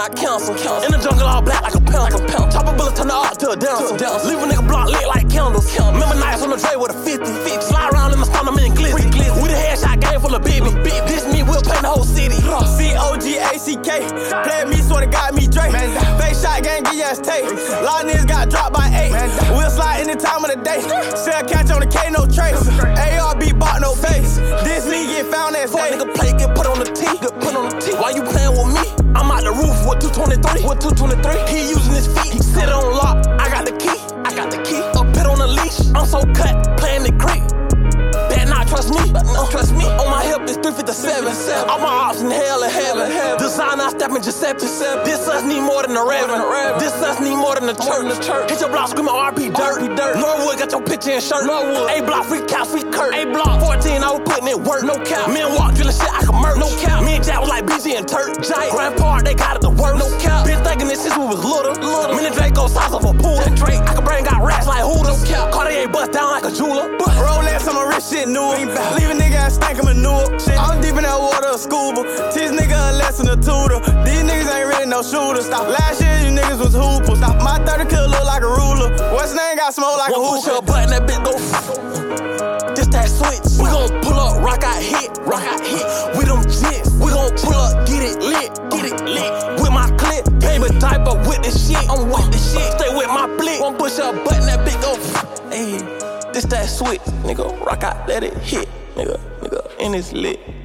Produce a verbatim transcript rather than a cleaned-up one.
like council. In the jungle all black like a pound. Like a pound. Chopper bullets turn the art to a dancer. Leave a nigga block lit like candles. Remember nights on the tray with a fifty. Slide around in my stomach, I'm in glizzy. We the headshot game full of baby. This me, we'll paint the whole city. C O G A C K. Play me, swear to God, me Dre. Face shot gang, get your ass tape. A lot of niggas got dropped by eight. We'll slide any time of the day. Sell catch on the K, no trace. A R B bought no face. This me get found that day. Nigga play, get put on the T. Get put on the T. Why you playing with me? I'm out the roof with two twenty-three. With two twenty-three. He using his feet. He sit on lock. I got the key. I got the key. A pit on the leash. I'm so cut, playing the creek. That not trust me. No, trust me. On my hip is three fifty-seven. All my ops in hell and heaven. Design, I step in Giuseppe. This us need more than the reverend. This us need more than the church. Hit your block screaming R P dirt. Norwood got your picture and shirt. A block free cow, free Kurt. A block fourteen, I was putting it work. No cow. Me and Walk drilling shit, I can murk. No cow. Me and Jack was like B Z and Turk. Giant Grand Park, they got it the worst. No cow. Been thinking this since we was little. little. Me and Draco size of a pool. Drake, I can bring got rats like Hooters. No cow. Cartier bust down like a jeweler. Rolex on my wrist, shit new. Leave a nigga and stank him manure. I'm deep in that water, a scuba. Teach nigga a lesson, a tutor. These niggas ain't really no shooters. Stop. Last year, you niggas was hoopers. Stop. My thirty kill look like a ruler. What's name got smoke like One a hooper. Push a button, that bitch go. Just that switch. We gon' pull up, rock out hit, rock out hit. We them jits. We gon' pull up, get it lit, get it lit. With my clip, paper type up with the shit. I'm with the shit. Stay with my blick. One push a button, that bitch go. Hey, this that switch, nigga. Rock out, let it hit, nigga, nigga, and it's lit.